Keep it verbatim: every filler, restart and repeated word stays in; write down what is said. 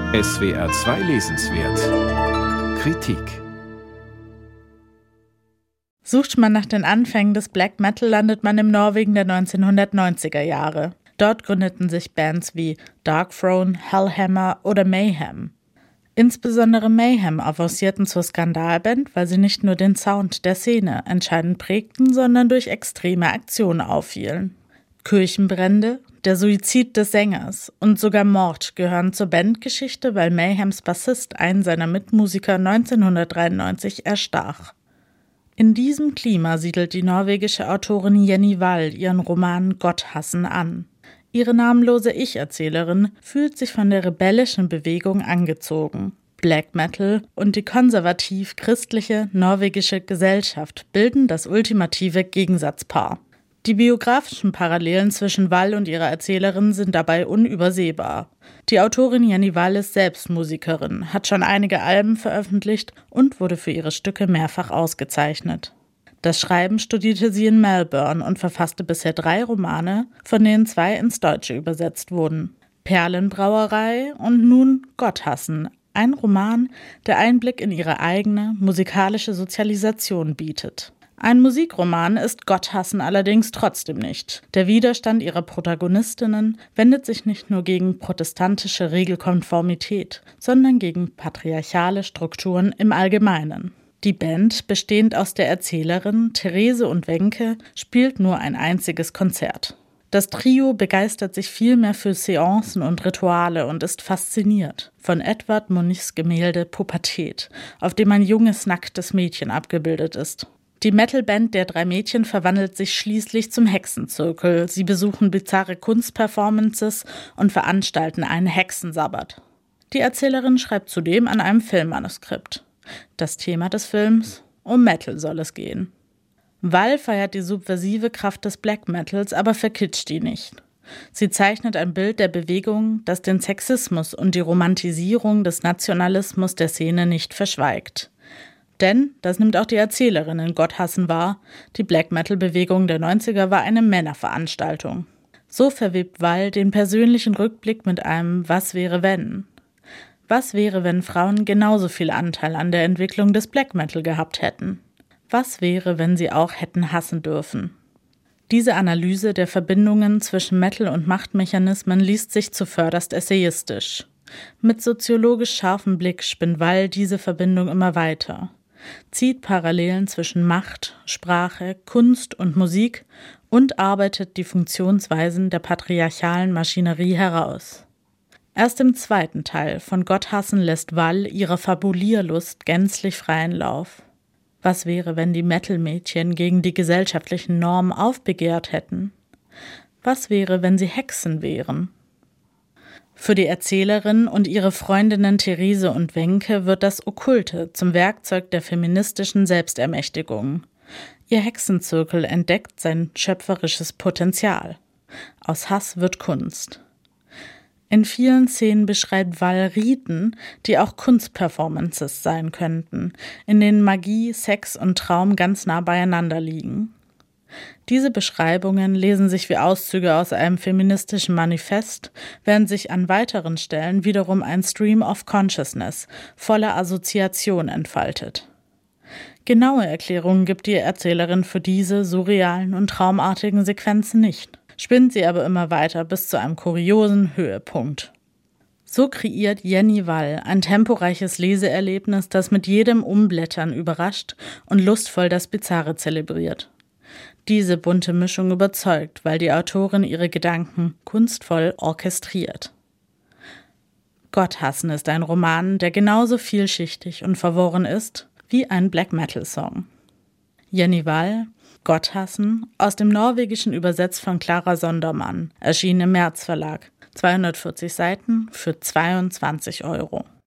S W R zwei Lesenswert Kritik. Sucht man nach den Anfängen des Black Metal, landet man im Norwegen der neunzehnhundertneunziger Jahre. Dort gründeten sich Bands wie Darkthrone, Hellhammer oder Mayhem. Insbesondere Mayhem avancierten zur Skandalband, weil sie nicht nur den Sound der Szene entscheidend prägten, sondern durch extreme Aktionen auffielen. Kirchenbrände, der Suizid des Sängers und sogar Mord gehören zur Bandgeschichte, weil Mayhems Bassist einen seiner Mitmusiker neunzehnhundertdreiundneunzig erstach. In diesem Klima siedelt die norwegische Autorin Jenny Wall ihren Roman Gott hassen an. Ihre namenlose Ich-Erzählerin fühlt sich von der rebellischen Bewegung angezogen. Black Metal und die konservativ-christliche norwegische Gesellschaft bilden das ultimative Gegensatzpaar. Die biografischen Parallelen zwischen Wall und ihrer Erzählerin sind dabei unübersehbar. Die Autorin Jenny Wall ist selbst Musikerin, hat schon einige Alben veröffentlicht und wurde für ihre Stücke mehrfach ausgezeichnet. Das Schreiben studierte sie in Melbourne und verfasste bisher drei Romane, von denen zwei ins Deutsche übersetzt wurden. Perlenbrauerei und nun Gott hassen, ein Roman, der Einblick in ihre eigene musikalische Sozialisation bietet. Ein Musikroman ist Gott hassen allerdings trotzdem nicht. Der Widerstand ihrer Protagonistinnen wendet sich nicht nur gegen protestantische Regelkonformität, sondern gegen patriarchale Strukturen im Allgemeinen. Die Band, bestehend aus der Erzählerin Therese und Wenke, spielt nur ein einziges Konzert. Das Trio begeistert sich vielmehr für Seancen und Rituale und ist fasziniert von Edvard Munchs Gemälde Pubertät, auf dem ein junges, nacktes Mädchen abgebildet ist. Die Metalband der drei Mädchen verwandelt sich schließlich zum Hexenzirkel. Sie besuchen bizarre Kunstperformances und veranstalten einen Hexensabbat. Die Erzählerin schreibt zudem an einem Filmmanuskript. Das Thema des Films: um Metal soll es gehen. Wall feiert die subversive Kraft des Black Metals, aber verkitscht die nicht. Sie zeichnet ein Bild der Bewegung, das den Sexismus und die Romantisierung des Nationalismus der Szene nicht verschweigt. Denn, das nimmt auch die Erzählerin in Gott hassen wahr, die Black-Metal-Bewegung der neunziger war eine Männerveranstaltung. So verwebt Wall den persönlichen Rückblick mit einem Was wäre wenn? Was wäre, wenn Frauen genauso viel Anteil an der Entwicklung des Black-Metal gehabt hätten? Was wäre, wenn sie auch hätten hassen dürfen? Diese Analyse der Verbindungen zwischen Metal und Machtmechanismen liest sich zuvörderst essayistisch. Mit soziologisch scharfem Blick spinnt Wall diese Verbindung immer weiter, zieht Parallelen zwischen Macht, Sprache, Kunst und Musik und arbeitet die Funktionsweisen der patriarchalen Maschinerie heraus. Erst im zweiten Teil von Gott hassen lässt Wall ihrer Fabulierlust gänzlich freien Lauf. Was wäre, wenn die Metal-Mädchen gegen die gesellschaftlichen Normen aufbegehrt hätten? Was wäre, wenn sie Hexen wären? Für die Erzählerin und ihre Freundinnen Therese und Wenke wird das Okkulte zum Werkzeug der feministischen Selbstermächtigung. Ihr Hexenzirkel entdeckt sein schöpferisches Potenzial. Aus Hass wird Kunst. In vielen Szenen beschreibt Wall Riten, die auch Kunstperformances sein könnten, in denen Magie, Sex und Traum ganz nah beieinander liegen. Diese Beschreibungen lesen sich wie Auszüge aus einem feministischen Manifest, während sich an weiteren Stellen wiederum ein Stream of Consciousness voller Assoziation entfaltet. Genaue Erklärungen gibt die Erzählerin für diese surrealen und traumartigen Sequenzen nicht, spinnt sie aber immer weiter bis zu einem kuriosen Höhepunkt. So kreiert Jenny Wall ein temporeiches Leseerlebnis, das mit jedem Umblättern überrascht und lustvoll das Bizarre zelebriert. Diese bunte Mischung überzeugt, weil die Autorin ihre Gedanken kunstvoll orchestriert. Gott hassen ist ein Roman, der genauso vielschichtig und verworren ist wie ein Black-Metal-Song. Jenny Wall, Gott hassen, aus dem Norwegischen übersetzt von Clara Sondermann, erschien im März Verlag, zweihundertvierzig Seiten für zweiundzwanzig Euro.